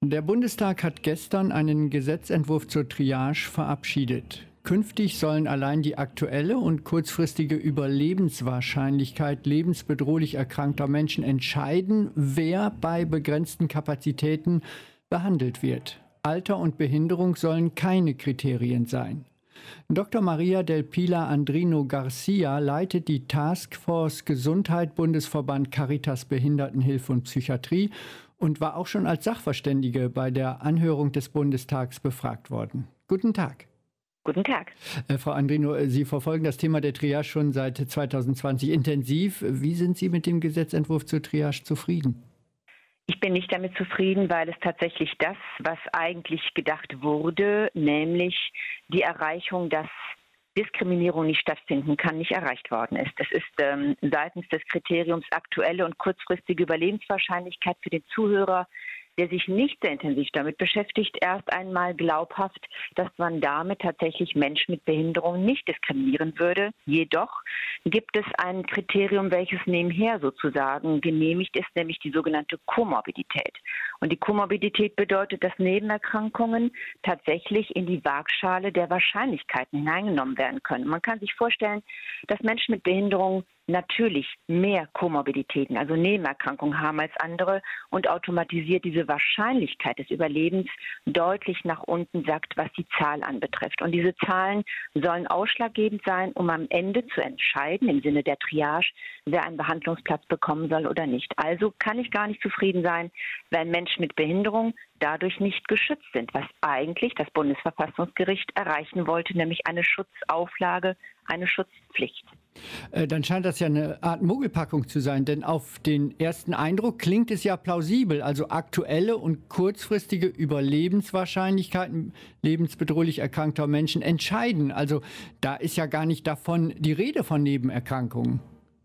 Der Bundestag hat gestern einen Gesetzentwurf zur Triage verabschiedet. Künftig sollen allein die aktuelle und kurzfristige Überlebenswahrscheinlichkeit lebensbedrohlich erkrankter Menschen entscheiden, wer bei begrenzten Kapazitäten behandelt wird. Alter und Behinderung sollen keine Kriterien sein. Dr. Maria del Pilar Andrino Garcia leitet die Taskforce Gesundheit Bundesverband Caritas Behindertenhilfe und Psychiatrie und war auch schon als Sachverständige bei der Anhörung des Bundestags befragt worden. Guten Tag. Guten Tag. Frau Andrino, Sie verfolgen das Thema der Triage schon seit 2020 intensiv. Wie sind Sie mit dem Gesetzentwurf zur Triage zufrieden? Ich bin nicht damit zufrieden, weil es tatsächlich das, was eigentlich gedacht wurde, nämlich die Erreichung, dass Diskriminierung nicht stattfinden kann, nicht erreicht worden ist. Es ist seitens des Kriteriums aktuelle und kurzfristige Überlebenswahrscheinlichkeit für den Zuhörer, der sich nicht sehr intensiv damit beschäftigt, erst einmal glaubhaft, dass man damit tatsächlich Menschen mit Behinderung nicht diskriminieren würde. Jedoch gibt es ein Kriterium, welches nebenher sozusagen genehmigt ist, nämlich die sogenannte Komorbidität. Und die Komorbidität bedeutet, dass Nebenerkrankungen tatsächlich in die Waagschale der Wahrscheinlichkeiten hineingenommen werden können. Man kann sich vorstellen, dass Menschen mit Behinderung natürlich mehr Komorbiditäten, also Nebenerkrankungen haben als andere und automatisiert diese Wahrscheinlichkeit des Überlebens deutlich nach unten sackt, was die Zahl anbetrifft. Und diese Zahlen sollen ausschlaggebend sein, um am Ende zu entscheiden, im Sinne der Triage, wer einen Behandlungsplatz bekommen soll oder nicht. Also kann ich gar nicht zufrieden sein, weil Menschen mit Behinderung dadurch nicht geschützt sind, was eigentlich das Bundesverfassungsgericht erreichen wollte, nämlich eine Schutzauflage, eine Schutzpflicht. Dann scheint das ja eine Art Mogelpackung zu sein, denn auf den ersten Eindruck klingt es ja plausibel, also aktuelle und kurzfristige Überlebenswahrscheinlichkeiten lebensbedrohlich erkrankter Menschen entscheiden. Also da ist ja gar nicht davon die Rede von Nebenerkrankungen.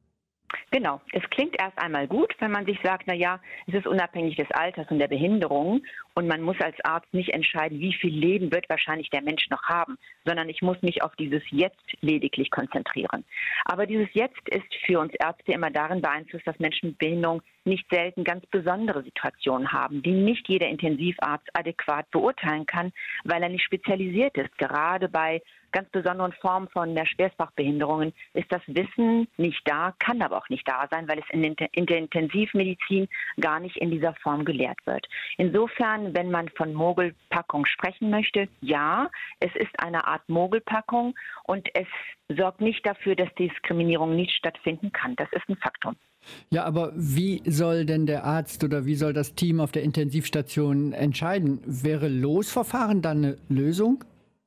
Genau, es klingt erst einmal gut, wenn man sich sagt, es ist unabhängig des Alters und der Behinderung und man muss als Arzt nicht entscheiden, wie viel Leben wird wahrscheinlich der Mensch noch haben, sondern ich muss mich auf dieses Jetzt lediglich konzentrieren. Aber dieses Jetzt ist für uns Ärzte immer darin beeinflusst, dass Menschen mit Behinderung nicht selten ganz besondere Situationen haben, die nicht jeder Intensivarzt adäquat beurteilen kann, weil er nicht spezialisiert ist. Gerade bei ganz besonderen Formen von der Schwerstfachbehinderungen ist das Wissen nicht da, kann aber auch nicht da sein, weil es in der Intensivmedizin gar nicht in dieser Form gelehrt wird. Insofern, wenn man von Mogelpackung sprechen möchte, ja, es ist eine Art Mogelpackung und es sorgt nicht dafür, dass Diskriminierung nicht stattfinden kann. Das ist ein Faktum. Ja, aber wie soll denn der Arzt oder wie soll das Team auf der Intensivstation entscheiden? Wäre Losverfahren dann eine Lösung?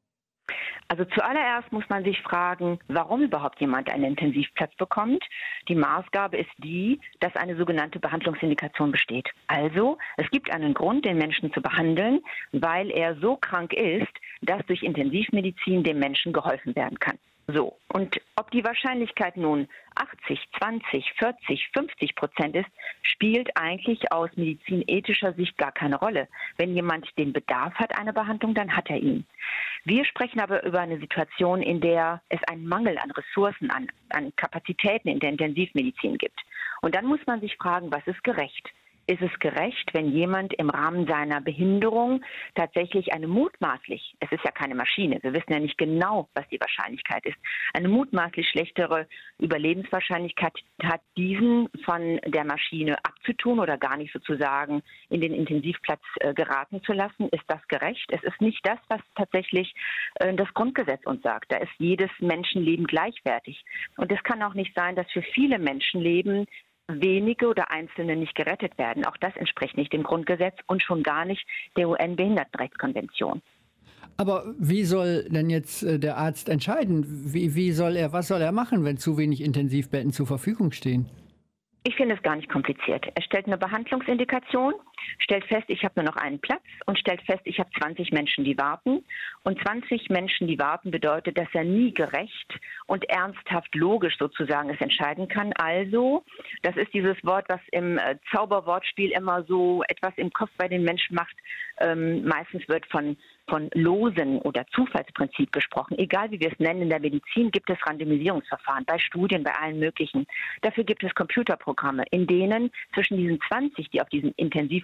Also zuallererst muss man sich fragen, warum überhaupt jemand einen Intensivplatz bekommt. Die Maßgabe ist die, dass eine sogenannte Behandlungsindikation besteht. Also es gibt einen Grund, den Menschen zu behandeln, weil er so krank ist, dass durch Intensivmedizin dem Menschen geholfen werden kann. So, und ob die Wahrscheinlichkeit nun 80, 20, 40, 50% ist, spielt eigentlich aus medizinethischer Sicht gar keine Rolle. Wenn jemand den Bedarf hat, eine Behandlung, dann hat er ihn. Wir sprechen aber über eine Situation, in der es einen Mangel an Ressourcen, an Kapazitäten in der Intensivmedizin gibt. Und dann muss man sich fragen, was ist gerecht? Ist es gerecht, wenn jemand im Rahmen seiner Behinderung tatsächlich es ist ja keine Maschine, wir wissen ja nicht genau, was die Wahrscheinlichkeit ist, eine mutmaßlich schlechtere Überlebenswahrscheinlichkeit hat, diesen von der Maschine abzutun oder gar nicht sozusagen in den Intensivplatz geraten zu lassen? Ist das gerecht? Es ist nicht das, was tatsächlich das Grundgesetz uns sagt. Da ist jedes Menschenleben gleichwertig. Und es kann auch nicht sein, dass für viele Menschenleben wenige oder Einzelne nicht gerettet werden. Auch das entspricht nicht dem Grundgesetz und schon gar nicht der UN-Behindertenrechtskonvention. Aber wie soll denn jetzt der Arzt entscheiden? Was soll er machen, wenn zu wenig Intensivbetten zur Verfügung stehen? Ich finde es gar nicht kompliziert. Er stellt eine Behandlungsindikation, stellt fest, ich habe nur noch einen Platz und stellt fest, ich habe 20 Menschen, die warten. Und 20 Menschen, die warten, bedeutet, dass er nie gerecht und ernsthaft logisch sozusagen es entscheiden kann. Also, das ist dieses Wort, was im Zauberwortspiel immer so etwas im Kopf bei den Menschen macht. Meistens wird von Losen oder Zufallsprinzip gesprochen. Egal wie wir es nennen, in der Medizin gibt es Randomisierungsverfahren, bei Studien, bei allen möglichen. Dafür gibt es Computerprogramme, in denen zwischen diesen 20, die auf diesem Intensivplatz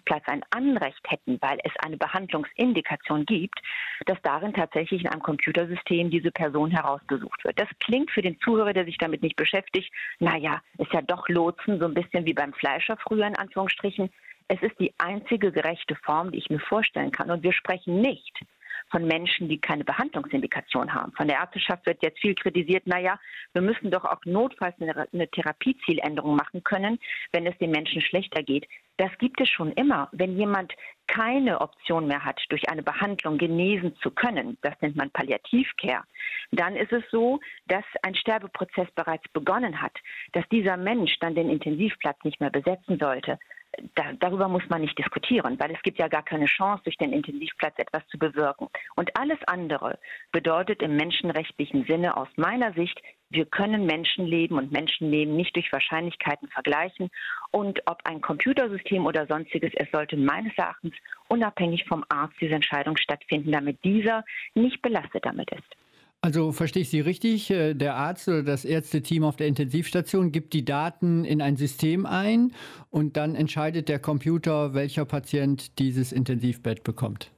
Intensivplatz ein Anrecht hätten, weil es eine Behandlungsindikation gibt, dass darin tatsächlich in einem Computersystem diese Person herausgesucht wird. Das klingt für den Zuhörer, der sich damit nicht beschäftigt, naja, ist ja doch Lotsen, so ein bisschen wie beim Fleischer früher in Anführungsstrichen. Es ist die einzige gerechte Form, die ich mir vorstellen kann. Und wir sprechen nicht von Menschen, die keine Behandlungsindikation haben. Von der Ärzteschaft wird jetzt viel kritisiert, naja, wir müssen doch auch notfalls eine Therapiezieländerung machen können, wenn es den Menschen schlechter geht. Das gibt es schon immer. Wenn jemand keine Option mehr hat, durch eine Behandlung genesen zu können, das nennt man Palliativcare, dann ist es so, dass ein Sterbeprozess bereits begonnen hat, dass dieser Mensch dann den Intensivplatz nicht mehr besetzen sollte. Darüber muss man nicht diskutieren, weil es gibt ja gar keine Chance, durch den Intensivplatz etwas zu bewirken. Und alles andere bedeutet im menschenrechtlichen Sinne aus meiner Sicht, wir können Menschenleben und Menschenleben nicht durch Wahrscheinlichkeiten vergleichen. Und ob ein Computersystem oder sonstiges, es sollte meines Erachtens unabhängig vom Arzt diese Entscheidung stattfinden, damit dieser nicht belastet damit ist. Also verstehe ich Sie richtig, der Arzt oder das Ärzteteam auf der Intensivstation gibt die Daten in ein System ein und dann entscheidet der Computer, welcher Patient dieses Intensivbett bekommt.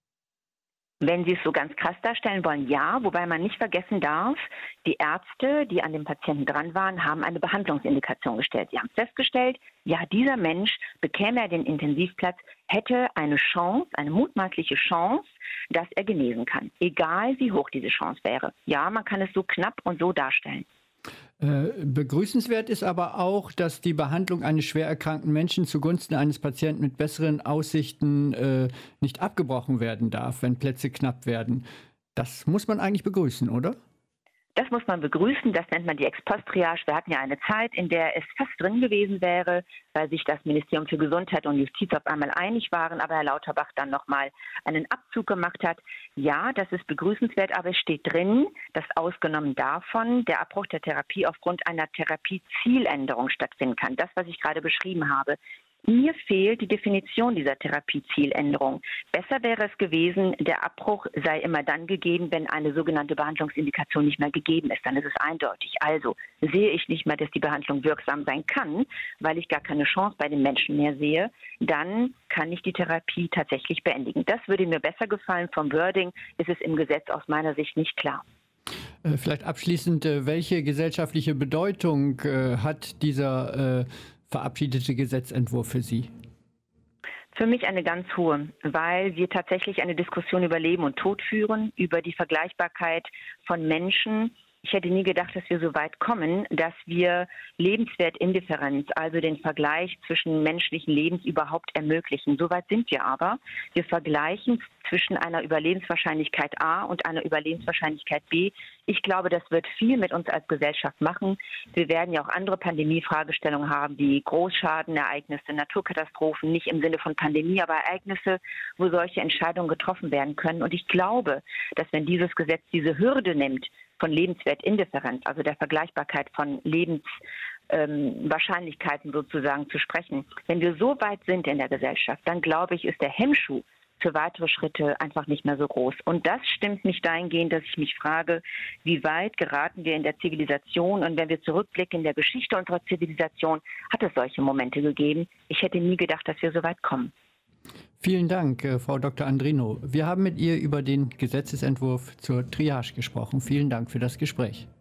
Wenn Sie es so ganz krass darstellen wollen, ja, wobei man nicht vergessen darf, die Ärzte, die an dem Patienten dran waren, haben eine Behandlungsindikation gestellt. Sie haben festgestellt, ja, dieser Mensch, bekäme er den Intensivplatz, hätte eine Chance, eine mutmaßliche Chance, dass er genesen kann, egal wie hoch diese Chance wäre. Ja, man kann es so knapp und so darstellen. Begrüßenswert ist aber auch, dass die Behandlung eines schwer erkrankten Menschen zugunsten eines Patienten mit besseren Aussichten nicht abgebrochen werden darf, wenn Plätze knapp werden. Das muss man eigentlich begrüßen, oder? Das muss man begrüßen, das nennt man die Ex-Post-Triage. Wir hatten ja eine Zeit, in der es fast drin gewesen wäre, weil sich das Ministerium für Gesundheit und Justiz auf einmal einig waren, aber Herr Lauterbach dann nochmal einen Abzug gemacht hat. Ja, das ist begrüßenswert, aber es steht drin, dass ausgenommen davon der Abbruch der Therapie aufgrund einer Therapiezieländerung stattfinden kann. Das, was ich gerade beschrieben habe. Mir fehlt die Definition dieser Therapiezieländerung. Besser wäre es gewesen, der Abbruch sei immer dann gegeben, wenn eine sogenannte Behandlungsindikation nicht mehr gegeben ist. Dann ist es eindeutig. Also sehe ich nicht mehr, dass die Behandlung wirksam sein kann, weil ich gar keine Chance bei den Menschen mehr sehe, dann kann ich die Therapie tatsächlich beendigen. Das würde mir besser gefallen. Vom Wording ist es im Gesetz aus meiner Sicht nicht klar. Vielleicht abschließend, welche gesellschaftliche Bedeutung hat dieser verabschiedete Gesetzentwurf für Sie? Für mich eine ganz hohe, weil wir tatsächlich eine Diskussion über Leben und Tod führen, über die Vergleichbarkeit von Menschen. Ich hätte nie gedacht, dass wir so weit kommen, dass wir Lebenswertindifferenz, also den Vergleich zwischen menschlichen Lebens überhaupt ermöglichen. So weit sind wir aber. Wir vergleichen zwischen einer Überlebenswahrscheinlichkeit A und einer Überlebenswahrscheinlichkeit B. Ich glaube, das wird viel mit uns als Gesellschaft machen. Wir werden ja auch andere Pandemie-Fragestellungen haben, wie Großschadenereignisse, Naturkatastrophen, nicht im Sinne von Pandemie, aber Ereignisse, wo solche Entscheidungen getroffen werden können. Und ich glaube, dass wenn dieses Gesetz diese Hürde nimmt, von Lebenswertindifferenz, also der Vergleichbarkeit von Lebenswahrscheinlichkeiten sozusagen zu sprechen. Wenn wir so weit sind in der Gesellschaft, dann glaube ich, ist der Hemmschuh für weitere Schritte einfach nicht mehr so groß. Und das stimmt mich dahingehend, dass ich mich frage, wie weit geraten wir in der Zivilisation? Und wenn wir zurückblicken in der Geschichte unserer Zivilisation, hat es solche Momente gegeben. Ich hätte nie gedacht, dass wir so weit kommen. Vielen Dank, Frau Dr. Andrino. Wir haben mit ihr über den Gesetzesentwurf zur Triage gesprochen. Vielen Dank für das Gespräch.